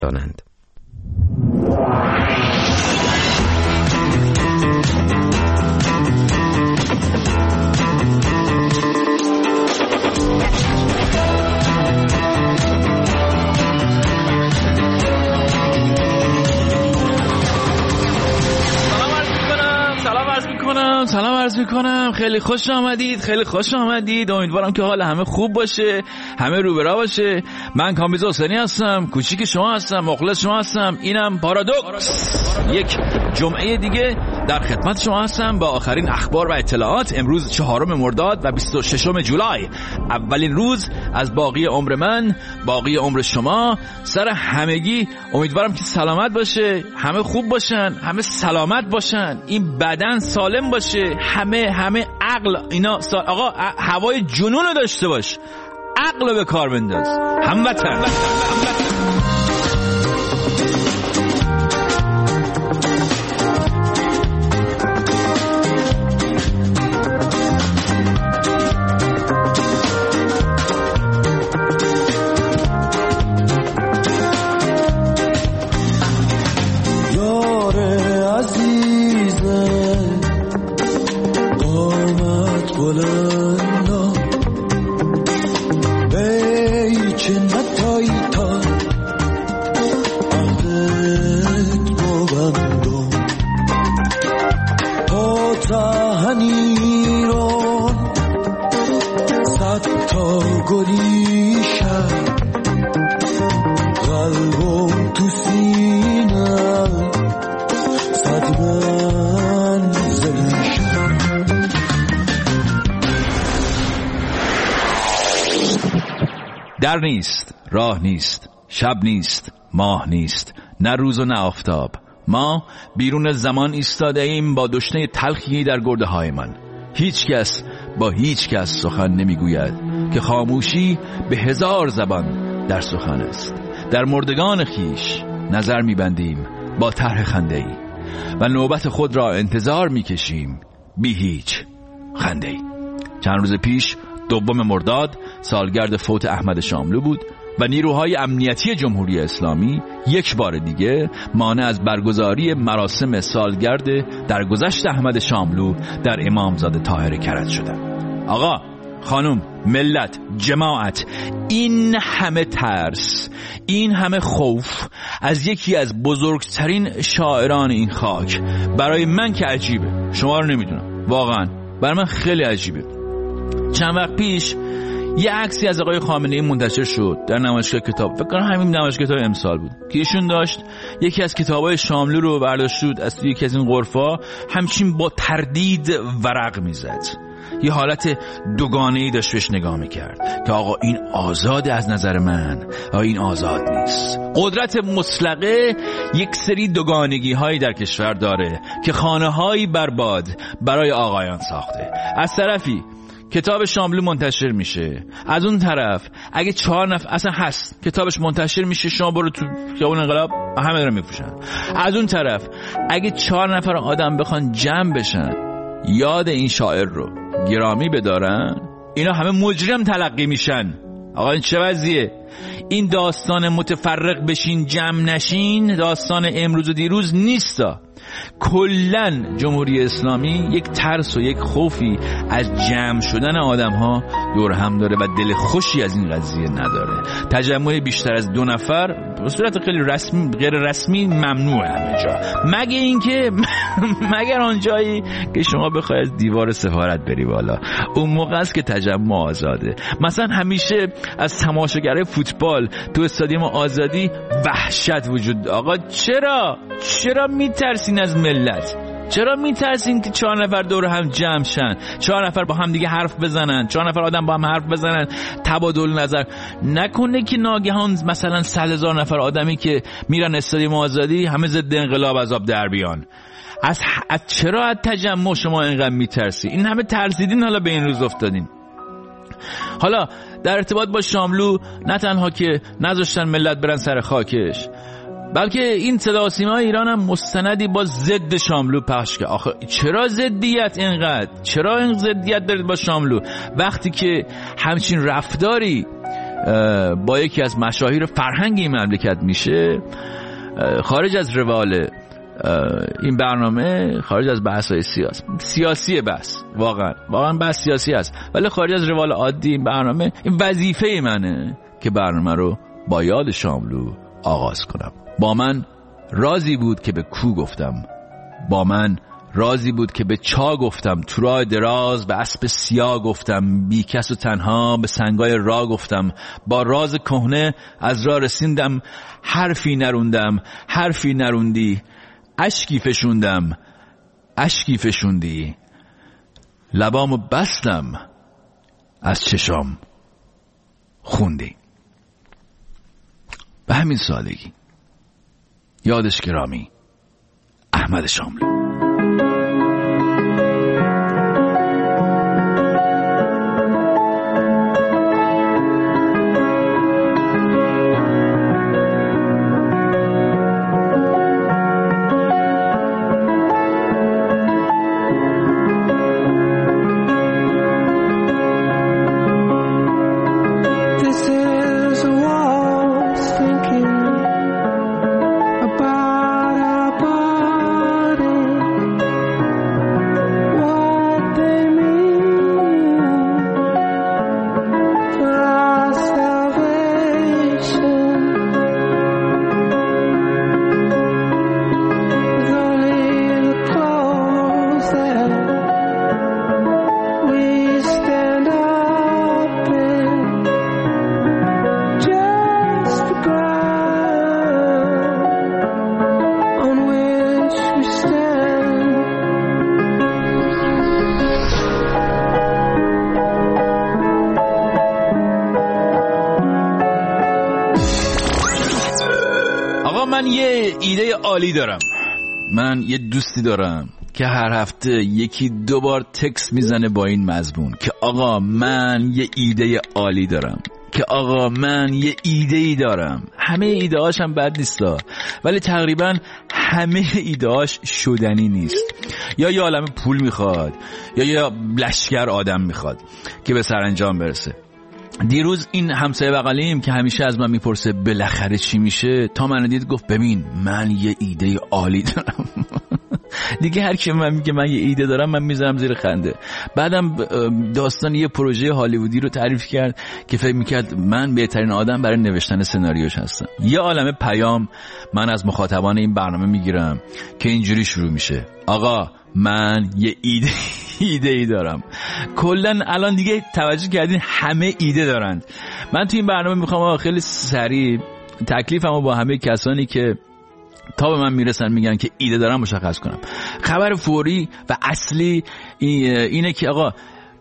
دانند. سلام عرض میکنم. خیلی خوش آمدید. امیدوارم که حال همه خوب باشه، همه رو به راه باشه. من کامبیز حسینی هستم، کوچیک شما هستم، مخلص شما هستم. اینم پارادوکس. یک جمعه دیگه در خدمت شما هستم با آخرین اخبار و اطلاعات. امروز 4 مرداد و 26 جولای، اولین روز از باقی عمر من، باقی عمر شما. سر همگی امیدوارم که سلامت باشه، همه خوب باشن، همه سلامت باشن، این بدن سالم باشه، همه عقل اینا آقا هوای جنون رو داشته باش، عقل رو به کار بنداز. هموطن در نیست، راه نیست، شب نیست، ماه نیست، نه روز و نه آفتاب. ما بیرون زمان ایستاده ایم با دشنه تلخی در گرده های من. هیچ کس با هیچ کس سخن نمیگوید که خاموشی به 1000 زبان در سخن است. در مردگان خیش نظر میبندیم با طرح خنده‌ای و نوبت خود را انتظار میکشیم بی هیچ خنده‌ای. چند روز پیش 2 مرداد سالگرد فوت احمد شاملو بود و نیروهای امنیتی جمهوری اسلامی یک بار دیگه مانع از برگزاری مراسم سالگرد درگذشت احمد شاملو در امامزاده طاهر کرج شدند. آقا، خانم، ملت، جماعت، این همه ترس، این همه خوف از یکی از بزرگترین شاعران این خاک برای من که عجیبه. شما رو نمیدونم، واقعا برای من خیلی عجیبه. چند وقت پیش یه عکسی از آقای خامنه‌ای منتشر شد در نمایشگاه کتاب، فکر کنم همین نمایشگاه کتاب امسال بود، که ایشون داشت یکی از کتابای شاملو رو برداشت بود از یکی از این غرفا، همچین با تردید ورق میزد. یه حالت دوگانه‌ای داشت بهش نگاه میکرد که آقا این آزاد از نظر من، آقا این آزاد نیست. قدرت مطلقه یک سری دوگانگی هایی در کشور داره که خانه هایی برباد برای آقایان ساخته. از طرفی کتاب شاملو منتشر میشه، از اون طرف اگه 4 نفر اصلا هست کتابش منتشر میشه، شما برو تو خیابون انقلاب همه رو میفروشن. از اون طرف اگه 4 نفر آدم بخوان جمع بشن یاد این شاعر رو گرامی بدارن، اینا همه مجرم تلقی میشن. آقا این چه وضعیه؟ این داستان متفرق بشین جمع نشین داستان امروز و دیروز نیستا. کلن جمهوری اسلامی یک ترس و یک خوفی از جمع شدن آدم ها دور هم داره و دل خوشی از این قضیه نداره. تجمع بیشتر از 2 نفر به صورت خیلی رسمی غیر رسمی ممنوعه همه جا، مگه اینکه مگر آن جایی که شما بخوای از دیوار سفارت بری بالا، اون موقع است که تجمع آزاده. مثلا همیشه از تماشاگرای فوتبال تو استادیوم آزادی وحشت وجود. آقا چرا میترسین از ملت؟ چرا میترسین که 4 نفر دور هم جمع شن، 4 نفر با هم دیگه حرف بزنن، 4 نفر آدم با هم حرف بزنن، تبادل نظر نکنه که ناگهان مثلا 100,000 نفر آدمی که میرن استادیوم آزادی همه ضد انقلاب از آب در بیان؟ از چرا از تجمع شما اینقدر میترسی؟ این همه ترسیدین حالا به این روز افتادین. حالا در ارتباط با شاملو نه تنها که نذاشتن ملت برن سر خاکش، بلکه این صدا و سیمای ایران هم مستندی با ضد شاملو پخش کرد. آخه چرا ضدیت اینقدر؟ چرا این ضدیت دارید با شاملو وقتی که همچین رفتاری با یکی از مشاهیر فرهنگ این مملکت میشه، خارج از روال این برنامه، خارج از بحث‌های سیاسی بحث، واقعا بحث سیاسی است، ولی خارج از روال عادی این برنامه، این وظیفه منه که برنامه رو با یاد شاملو آغاز کنم. با من رازی بود که به کو گفتم، با من رازی بود که به چا گفتم، تو راه دراز به اسب سیاه گفتم، بی کس و تنها به سنگای راه گفتم، با راز کهنه از راه رسیدم، حرفی نروندم، حرفی نروندی، اشکی فشوندم، اشکی فشوندی، لبامو بستم، از چشام خوندی. به همین سادگی. یادش گرامی، احمد شاملو. من یه ایده عالی دارم. من یه دوستی دارم که هر هفته یکی دو بار تکست میزنه با این مضمون که آقا من یه ایده عالی دارم، که آقا من یه ایده‌ای دارم. همه ایده‌هاش هم بد نیستا، ولی تقریبا همه ایده‌هاش شدنی نیست. یا یه عالمه پول میخواد، یا لشکر آدم میخواد که به سرانجام برسه. دیروز این همسایه بغلیم که همیشه از من میپرسه بالاخره چی میشه، تا من دید گفت ببین من یه ایده عالی دارم. دیگه هر کی من میگه من یه ایده دارم من میذارم زیر خنده. بعدم داستان یه پروژه هالیوودی رو تعریف کرد که فکر میکرد من بهترین آدم برای نوشتن سناریوش هستم. یه عالمه پیام من از مخاطبان این برنامه میگیرم که اینجوری شروع میشه: آقا من یه ایده دارم. کلن الان دیگه توجه کردین همه ایده دارند. من تو این برنامه میخوام خیلی سریع تکلیفمو با همه کسانی که تا به من میرسن میگن که ایده دارم مشخص کنم. خبر فوری و اصلی اینه که آقا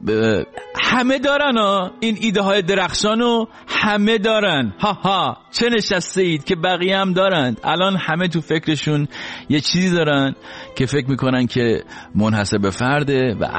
همه دارن این ایده های درخشانو همه دارن. ها چه نشسته اید که بقیه هم دارند. الان همه تو فکرشون یه چیزی دارن که فکر میکنن که منحصر به فرده و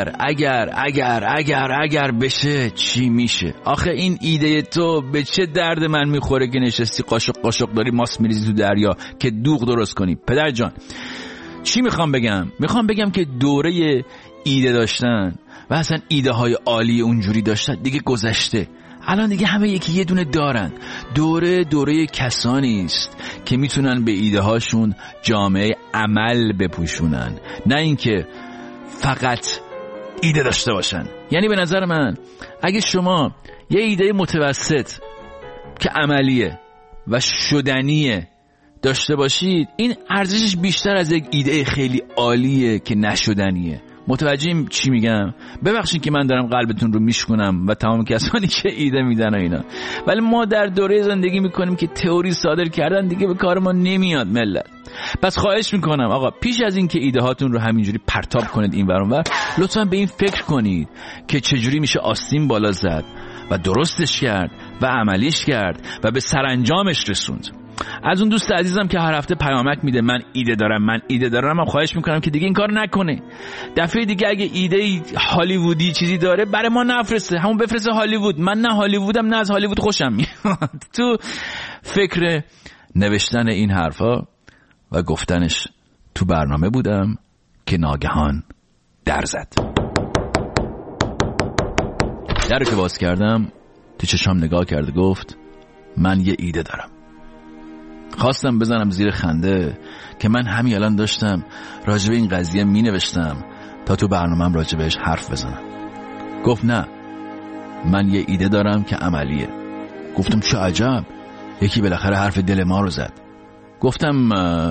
اگر بشه چی میشه. آخه این ایده تو به چه درد من میخوره که نشستی قاشق داری ماست میریزی تو دریا که دوغ درست کنی؟ پدر جان چی میخوام بگم که دوره ایده داشتن و اصلا ایده های عالی اونجوری داشتن دیگه گذشته. الان دیگه همه یه دونه دارن. دوره کسانی است که میتونن به ایده هاشون جامعه عمل بپوشونن، نه اینکه فقط ایده داشته باشن. یعنی به نظر من اگه شما یه ایده متوسط که عملیه و شدنیه داشته باشید، این ارزشش بیشتر از یک ایده خیلی عالیه که نشدنیه. متوجهم چی میگم؟ ببخشید که من دارم قلبتون رو میشکنم و تمام کسانی که ایده میدن و اینا، ولی ما در دوره زندگی میکنیم که تئوری صادر کردن دیگه به کار ما نمیاد ملت. پس خواهش میکنم آقا پیش از این که ایده هاتون رو همینجوری پرتاب کنید این ور اون ور، لطفا به این فکر کنید که چجوری میشه آستین بالا زد و درستش کرد و عملیش کرد و به سرانجامش رسوند. از اون دوست عزیزم که هر هفته پیامک میده من ایده دارم من خواهش میکنم که دیگه این کار نکنه. دفعه دیگه اگه ایده هالیوودی چیزی داره برای ما نفرسته، همون بفرسته هالیوود. من نه هالیوودم نه از هالیوود خوشم میاد. تو فکر نوشتن این حرفا و گفتنش تو برنامه بودم که ناگهان در زد. در که باز کردم تو چشام نگاه کرد و گفت من یه ایده دارم. خواستم بزنم زیر خنده که من همین الان داشتم راجب این قضیه می نوشتم تا تو برنامه‌ام راجبش حرف بزنم. گفت نه، من یه ایده دارم که عملیه. گفتم چه عجب، یکی بالاخره حرف دل ما رو زد. گفتم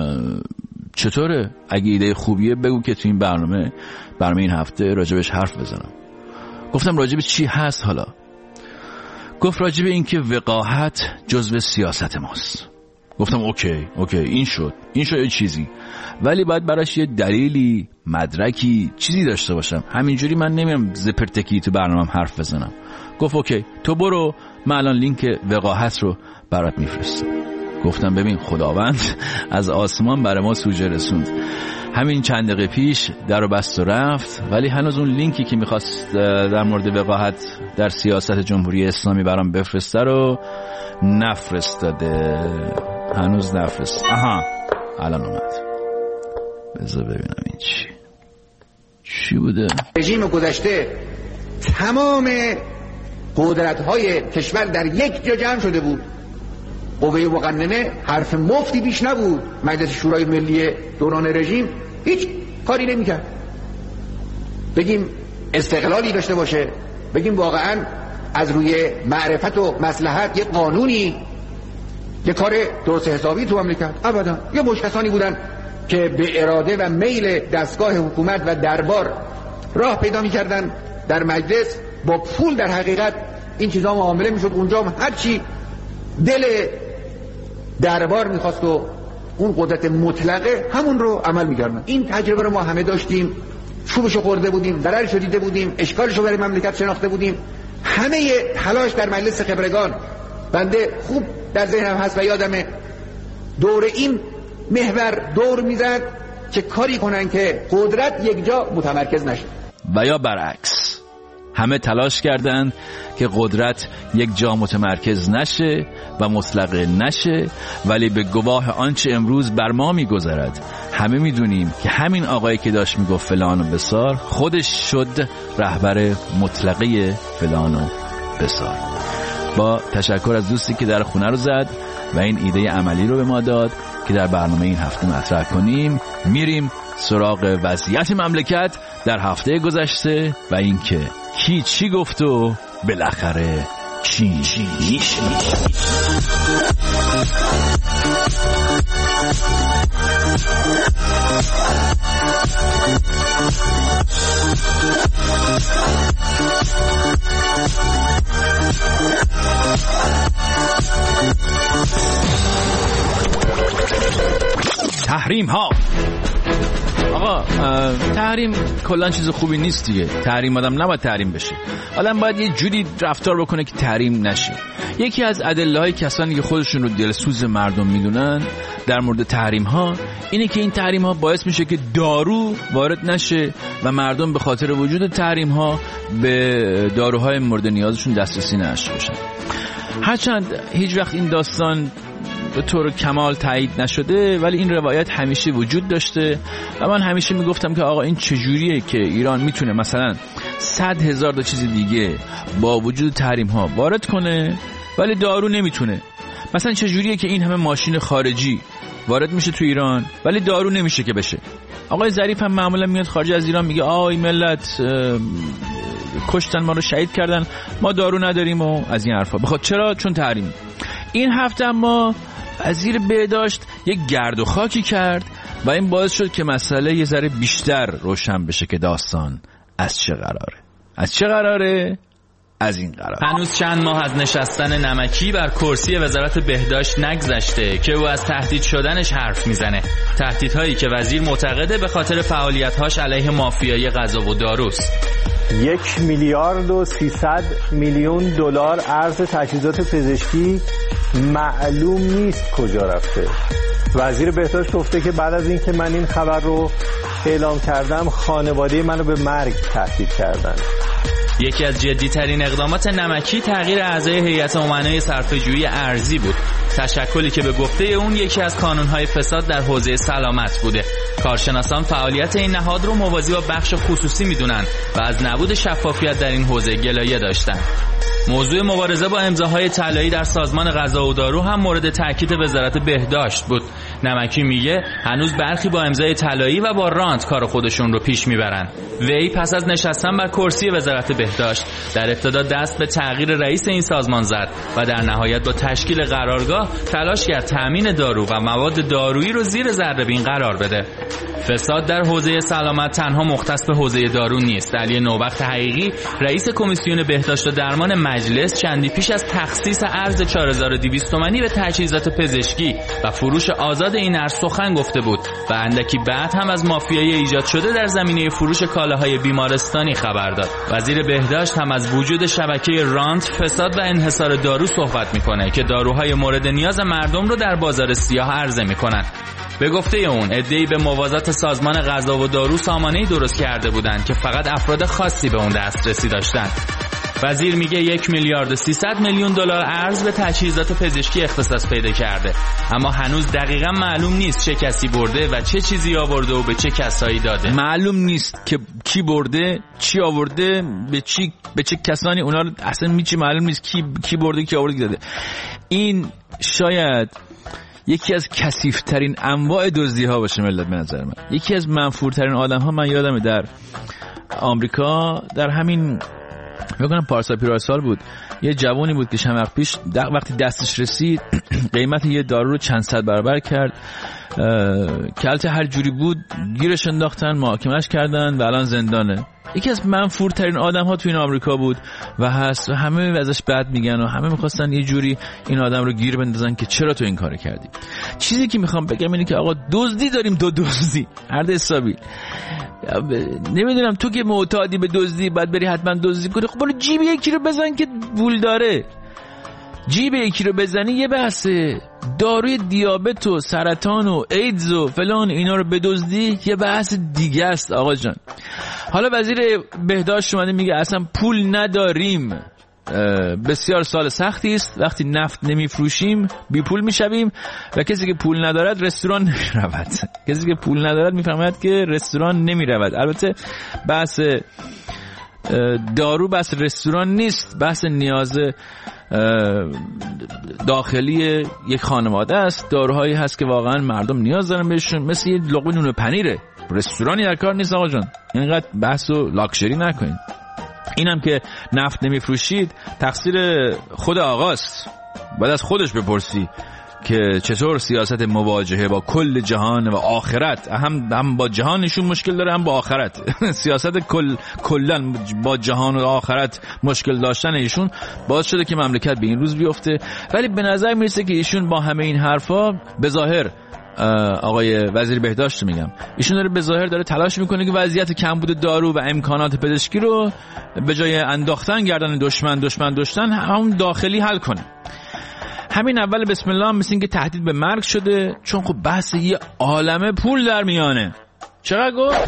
چطوره؟ اگه ایده خوبیه بگو که تو این برنامه این هفته راجبش حرف بزنم. گفتم راجب چی هست حالا؟ گفت راجب این که وقاحت جزو سیاست ماست. گفتم اوکی این شد یه چیزی، ولی باید براش یه دلیلی، مدرکی، چیزی داشته باشم. همینجوری من نمیام زپرتکی تو برنامه‌ام حرف بزنم. گفت اوکی تو برو، من الان لینک وقاحت رو برات میفرستم. گفتم ببین خداوند از آسمان برای ما سوژه رسوند. همین چند دقیقه پیش در رو بست و رفت، ولی هنوز اون لینکی که میخواست در مورد وقاحت در سیاست جمهوری اسلامی برام بفرسته رو نفرستاده. هنوز نفرست. آها الان اومد. بذار ببینم این چی بوده. رژیم گذشته تمام قدرت‌های کشور در یک جا جمع شده بود. قوه مقننه حرف مفتی بیش نبود. مجلس شورای ملی دوران رژیم هیچ کاری نمی‌کرد. بگیم استقلالی داشته باشه، بگیم واقعاً از روی معرفت و مصلحت یه قانونی، یه کار درست حسابی تو مملکت، ابدا. یه مشخصانی بودن که به اراده و میل دستگاه حکومت و دربار راه پیدا می‌کردن در مجلس، با پول در حقیقت این چیزا معامله میشد. اونجا هر چی دل دربار میخواست و اون قدرت مطلقه همون رو عمل میکردن. این تجربه رو ما همه داشتیم، چوبشو خورده بودیم، ضررشو دیده بودیم، اشکالشو برای مملکت شناخته بودیم. همه تلاش در مجلس خبرگان بنده خوب در ذهنم هست و یادمه دور این محور دور میزد که کاری کنن که قدرت یک جا متمرکز نشه، و یا برعکس همه تلاش کردند که قدرت یک جا متمرکز نشه و مطلق نشه، ولی به گواه آنچه امروز بر ما میگذرد همه میدونیم که همین آقایی که داشت میگفت فلان و بسار خودش شد رهبر مطلقه فلان و بسار. با تشکر از دوستی که در خونه رو زد و این ایده عملی رو به ما داد که در برنامه این هفته مطرح کنیم، میریم سراغ وضعیت مملکت در هفته گذشته و اینکه کی چی گفت و بالاخره چی میشه. تحریم ها. آقا تحریم کلان چیز خوبی نیست دیگه. تحریم آدم نباید تحریم بشه، آدم باید یه جوری رفتار بکنه که تحریم نشه. یکی از ادله‌های کسانی که خودشون رو دلسوز مردم میدونن در مورد تحریم ها اینه که این تحریم ها باعث میشه که دارو وارد نشه و مردم به خاطر وجود تحریم ها به داروهای مورد نیازشون دسترسی نداشته باشن. هرچند هیچ وقت این داستان به طور کمال تایید نشده، ولی این روایت همیشه وجود داشته و من همیشه میگفتم که آقا این چجوریه که ایران میتونه مثلا 100,000 تا چیز دیگه با وجود تحریم ها وارد کنه ولی دارو نمیتونه؟ مثلا چجوریه که این همه ماشین خارجی وارد میشه تو ایران ولی دارو نمیشه که بشه؟ آقای ظریف هم معمولا میاد خارج از ایران میگه آی ملت کشتن ما رو، شهید کردن، ما دارو نداریم و از این حرفا. بخاطر چرا؟ چون تحریم. این هفته ما وزیر بهداشت یک گرد و خاکی کرد و این باعث شد که مسئله یه ذره بیشتر روشن بشه که داستان از چه قراره. از چه قراره؟ از این قرار. هنوز چند ماه از نشستن نمکی بر کرسی وزارت بهداشت نگذشته که او از تهدید شدنش حرف میزنه. تهدیدهایی که وزیر معتقده به خاطر فعالیت‌هاش علیه مافیای غذا و داروست. 1,300,000,000 دلار ارز تجهیزات پزشکی معلوم نیست کجا رفته. وزیر بهداشت گفته که بعد از اینکه من این خبر رو اعلام کردم خانواده منو به مرگ تهدید کردن. یکی از جدی‌ترین اقدامات نمکی تغییر اعضای هیئت امنای صرفه‌جویی ارزی بود. تشکلی که به گفته اون یکی از کانونهای فساد در حوزه سلامت بوده. کارشناسان فعالیت این نهاد رو موازی با بخش خصوصی میدونن و از نبود شفافیت در این حوزه گلایه داشتن. موضوع مبارزه با امضاهای طلایی در سازمان غذا و دارو هم مورد تاکید وزارت بهداشت بود. نمکی میگه هنوز برخی با امضای طلایی و با رانت کار خودشون رو پیش میبرن. وی پس از نشستن بر کرسی وزارت بهداشت در ابتدا دست به تغییر رئیس این سازمان زد و در نهایت با تشکیل قرارگاه تلاش کرد تامین دارو و مواد دارویی رو زیر ذره‌بین قرار بده. فساد در حوزه سلامت تنها مختص به حوزه دارو نیست. علی نوبخت حقیقی رئیس کمیسیون بهداشت و درمان مجلس چندی پیش از تخصیص ارز 4200 تومانی به تجهیزات پزشکی و فروش آزاد این ارز سخن گفته بود و اندکی بعد هم از مافیای ایجاد شده در زمینه فروش کالاهای بیمارستانی خبر داد. وزیر بهداشت هم از وجود شبکه رانت، فساد و انحصار دارو صحبت میکنه که داروهای مورد نیاز مردم رو در بازار سیاه عرضه میکنن. به گفته اون عده‌ای به موازات سازمان غذا و دارو سامانه‌ای درست کرده بودند که فقط افراد خاصی به اون دسترسی داشتند. وزیر میگه 1,300,000,000 دلار ارز به تجهیزات پزشکی اختصاص پیدا کرده، اما هنوز دقیقاً معلوم نیست چه کسی برده و چه چیزی آورده و به چه کسایی داده. معلوم نیست که کی برده، چی آورده، به چه کسانی، اونا رو اصلا معلوم نیست کی برده، کی آورده، کی داده. این شاید یکی از کثیف‌ترین انواع دزدی‌ها باشه ملت. به نظر من یکی از منفورترین آدم‌ها، من یادمه در آمریکا در همین میگم پارسال پیرسال بود، یه جوانی بود که چند وقت پیش وقتی دستش رسید قیمت یه دارو رو چند صد برابر کرد. کلت هر جوری بود گیرش انداختن، محاکمه‌اش کردن و الان زندانه. یکی از منفورترین آدم‌ها تو این آمریکا بود و هست و همه ازش بد میگن و همه می‌خواستن یه جوری این آدم رو گیر بندازن که چرا تو این کارو کردی. چیزی که میخوام بگم اینه که آقا دزدی داریم، دزدی هر حسابی. نمیدونم تو که معتادی به دزدی بعد بری حتما دزدی کنی، خب برو جیب یکی رو بزن که پول داره. جیب یکی رو بزنی یه بحثه، داروی دیابت و سرطان و ایدز و فلان اینا رو بدزدی یه بحث دیگه است آقا جان. حالا وزیر بهداشت اومده میگه اصلا پول نداریم. بسیار سال سختی است، وقتی نفت نمیفروشیم بی پول میشویم و کسی که پول ندارد رستوران نمیرود. کسی که پول ندارد میفهمد که رستوران نمیرود. البته بحث دارو بحث رستوران نیست، بحث نیاز داخلی یک خانواده است. داروهایی هست که واقعا مردم نیاز دارن بهشون، مثل یه لقمه نون پنیره. رستورانی در کار نیست آقا جان، اینقدر بحث و لاکچری نکنین. اینم که نفت نمیفروشید تقصیر خود آقاست، باید از خودش بپرسی که چطور سیاست مواجهه با کل جهان و آخرت، هم با جهانشون مشکل داره هم با آخرت. سیاست کلن با جهان و آخرت مشکل داشتن ایشون باعث شده که مملکت به این روز بیفته. ولی به نظر میرسه که ایشون با همه این حرفا به ظاهر، آقای وزیر بهداشت میگم، ایشون داره به ظاهر داره تلاش میکنه که وضعیت کمبود دارو و امکانات پزشکی رو به جای انداختن گردن دشمن همون داخلی حل کنه. همین اول بسم الله مثل این که تهدید به مرگ شده، چون خب بحث یه عالمه پول در میانه. چقدر گفت؟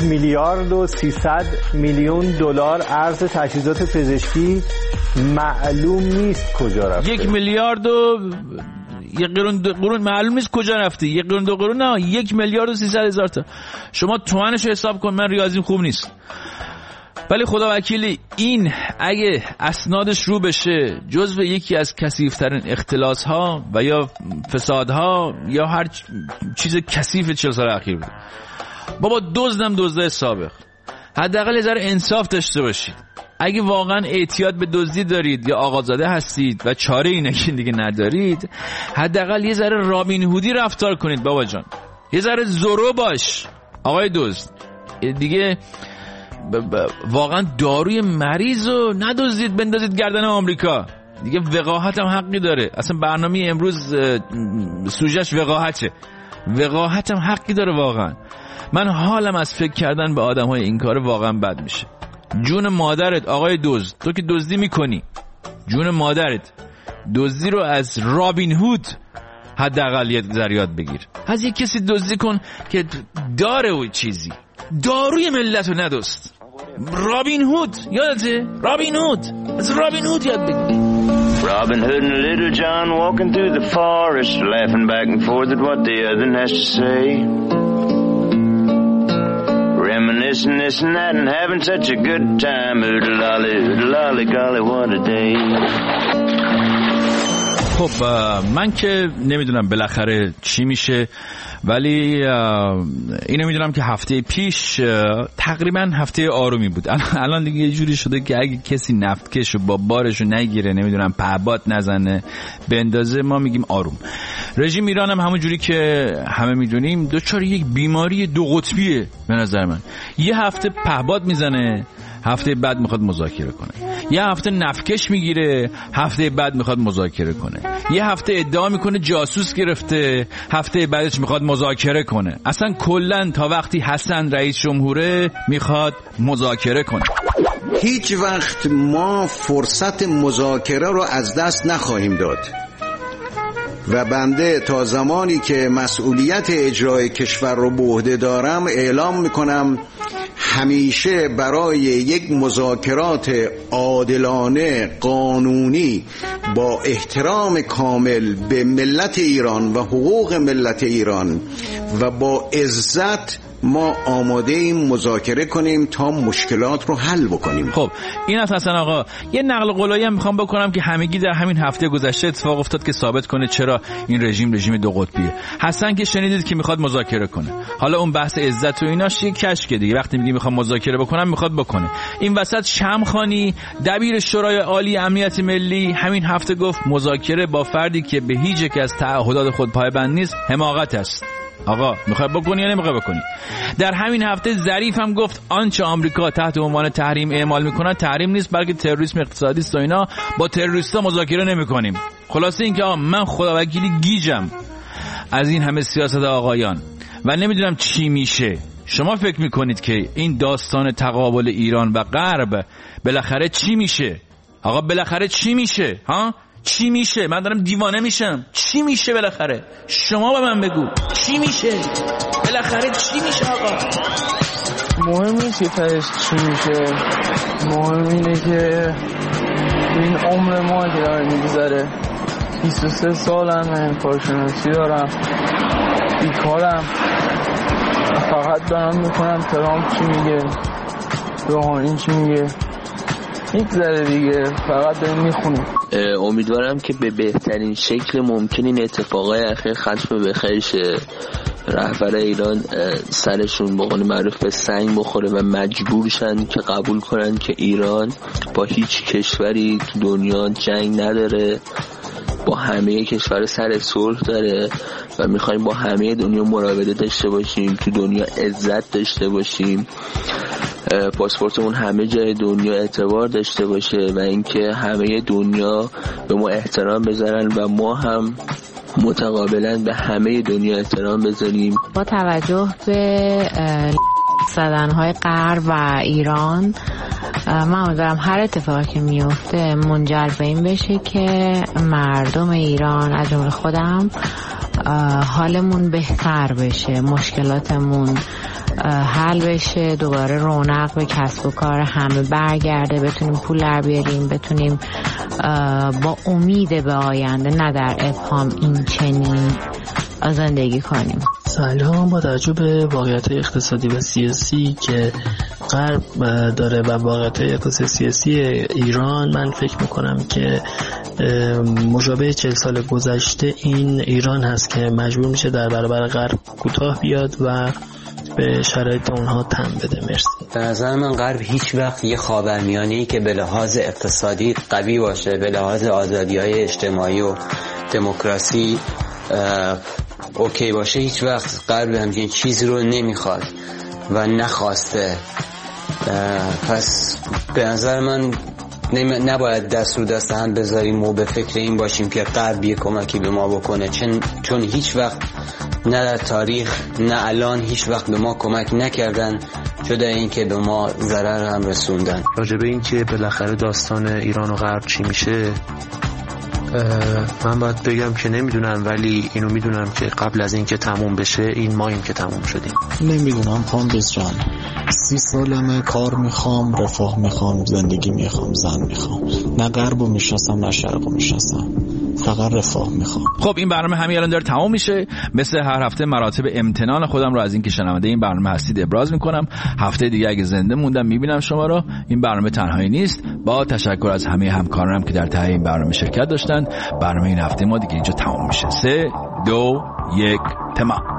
1,300,000,000 دلار ارز تجهیزات پزشکی معلوم نیست کجا رفته. 1 میلیارد و یه قرون معلوم نیست کجا رفته. 1 قرون 2 قرون نه، 1,300,000 تا. شما تومنشو حساب کن، من ریاضیم خوب نیست. ولی خدا وکیلی این اگه اسنادش رو بشه جزو یکی از کثیف‌ترین اختلاس‌ها و یا فسادها یا هر چیز کثیف 40 سال اخیر بود. بابا دزدای سابق، حداقل یه ذره انصاف داشته باشید. اگه واقعا اعتیاد به دزدی دارید یا آقازاده هستید و چاره اینه که دیگه ندارید، حداقل یه ذره رابین هودی رفتار کنید بابا جان. یه ذره زورو باش آقای دزد. دیگه واقعا داروی مریض رو ندزدید بندازید گردن آمریکا. دیگه وقاحت هم حقی داره. اصلا برنامه امروز سوژش وقاحته. وقاحت هم حقی داره واقعا. من حالم از فکر کردن به آدم های این کار واقعا بد میشه. جون مادرت آقای دزد، تو که دزدی میکنی، جون مادرت، دزدی رو از رابین هود حداقل یه ذریات بگیر. از یک کسی دزدی کن که داره و چیزی، داروی ملت رو ندست. رابین هود یادته؟ رابین هود، از رابین هود یاد بگیر. Robin Hood and Little John walking through the forest, laughing back and forth at what the other has to say. Reminiscing this and that and having such a good time. Oodle-lolly, golly, what a day. خب من که نمیدونم بالاخره چی میشه، ولی اینو میدونم که هفته پیش تقریبا هفته آرومی بود. الان دیگه یه جوری شده که اگه کسی نفتکشو با بارشو نگیره، نمیدونم پهباد نزنه بندازه، ما میگیم آروم. رژیم ایران هم همون جوری که همه میدونیم دچار یک بیماری دو قطبیه به نظر من. یه هفته پهباد میزنه، هفته بعد میخواد مذاکره کنه. یه هفته نفکش میگیره، هفته بعد میخواد مذاکره کنه. یه هفته ادعا میکنه جاسوس گرفته، هفته بعدش میخواد مذاکره کنه. اصلا کلا تا وقتی حسن رئیس جمهوره میخواد مذاکره کنه. هیچ وقت ما فرصت مذاکره رو از دست نخواهیم داد و بنده تا زمانی که مسئولیت اجرای کشور رو به عهده دارم اعلام میکنم همیشه برای یک مذاکرات عادلانه قانونی با احترام کامل به ملت ایران و حقوق ملت ایران و با عزت ما آماده ایم مذاکره کنیم تا مشکلات رو حل بکنیم. خب این است حسن آقا. یه نقل قولایی هم میخوام بکنم که همگی در همین هفته گذشته اتفاق افتاد که ثابت کنه چرا این رژیم دو قطبیه. حسن که شنیدید که میخواد مذاکره کنه. حالا اون بحث عزت و ایناش یه کشکه دیگه. وقتی میگه میخوام مذاکره بکنم میخواد بکنه. این وسط شمخانی دبیر شورای عالی امنیت ملی همین هفته گفت مذاکره با فردی که به هیچ یک از تعهدات خود پایبند نیست حماقت است. آقا میخوای بکنی یا نمیخوای بکنی؟ در همین هفته ظریف هم گفت آنچه آمریکا تحت عنوان تحریم اعمال میکنه تحریم نیست بلکه تروریسم اقتصادی است و اینا، با تروریستا مذاکره نمیکنیم. خلاصه این که من خداوکیلی گیجم از این همه سیاست آقایان و نمیدونم چی میشه. شما فکر میکنید که این داستان تقابل ایران و غرب بالاخره چی میشه؟ آقا بالاخره چی میشه؟ ها؟ چی میشه؟ من دارم دیوانه میشم. چی میشه بالاخره؟ شما به من بگو چی میشه بالاخره؟ چی میشه آقا؟ مهم نیست که تهش چی میشه، مهم اینه که این عمر ما که داره میگذره. 23 سالمه، کارشناسی دارم، بیکارم، فقط دارم میکنم ترامپ چی میگه، روحانی چی میگه، میگذره دیگه، فقط داریم میخونیم. امیدوارم که به بهترین شکل ممکن این اتفاقای اخیر ختم بخیر شه. رهبر ایران سرشون به قول معروف به سنگ بخوره و مجبور شن که قبول کنن که ایران با هیچ کشوری تو دنیا جنگ نداره، با همه کشور سر صلح داره و میخوایم با همه دنیا مراوده داشته باشیم، تو دنیا عزت داشته باشیم، پاسپورتمون همه جای دنیا اعتبار داشته باشه و اینکه همه دنیا به ما احترام بذارن و ما هم متقابلا به همه دنیا احترام بذاریم. با توجه به زدن‌های غرب و ایران من امیدوارم هر اتفاقی که میفته منجر به این بشه که مردم ایران از جمله خودم حالمون بهتر بشه، مشکلاتمون حل بشه، دوباره رونق به کسب و کار همه برگرده، بتونیم پول در بیاریم، بتونیم با امید به آینده نه در ابهام این چنین زندگی کنیم. سلام. با توجه به واقعیت اقتصادی و سیاسی که غرب داره و واقعیت سیاسی ایران، من فکر میکنم که مشابه 40 سال گذشته این ایران هست که مجبور میشه در برابر غرب کوتاه بیاد و به شرایط اونها تن بده. مرسی. به نظر من غرب هیچ وقت یه خاورمیانه‌ای که به لحاظ اقتصادی قوی باشه، به لحاظ آزادی‌های اجتماعی و دموکراسی اوکی باشه، هیچ وقت غرب همچین چیزی رو نمیخواد و نخواسته. پس به نظر من نباید دست رو دست هم بذاریم و به فکر این باشیم که غرب یه کمکی به ما بکنه، چون هیچ وقت نه در تاریخ نه الان هیچ وقت به ما کمک نکردن، جدا این که به ما ضرر هم رسوندن. راجبه این که بالاخره داستان ایران و غرب چی میشه، من باید بگم که نمیدونم، ولی اینو میدونم که قبل از این که تموم بشه این ماییم که تموم شدیم. نمیدونم پاندس جان، 30 سالمه، کار میخوام، رفاه میخوام، زندگی میخوام، زن میخوام. نه غربو میشناسم نه شرقو میشناسم، فقط رفاه میخوام. خب این برنامه همین الان داره تمام میشه. مثل هر هفته مراتب امتنان خودم رو از اینکه شنونده این برنامه هستید ابراز میکنم. هفته دیگه اگه زنده موندم میبینم شما رو. این برنامه تنهایی نیست. با تشکر از همه همکارانم که در ته این برنامه شرکت داشتن. برنامه این هفته ما دیگه اینجا تمام میشه. 3 2 1 تمام.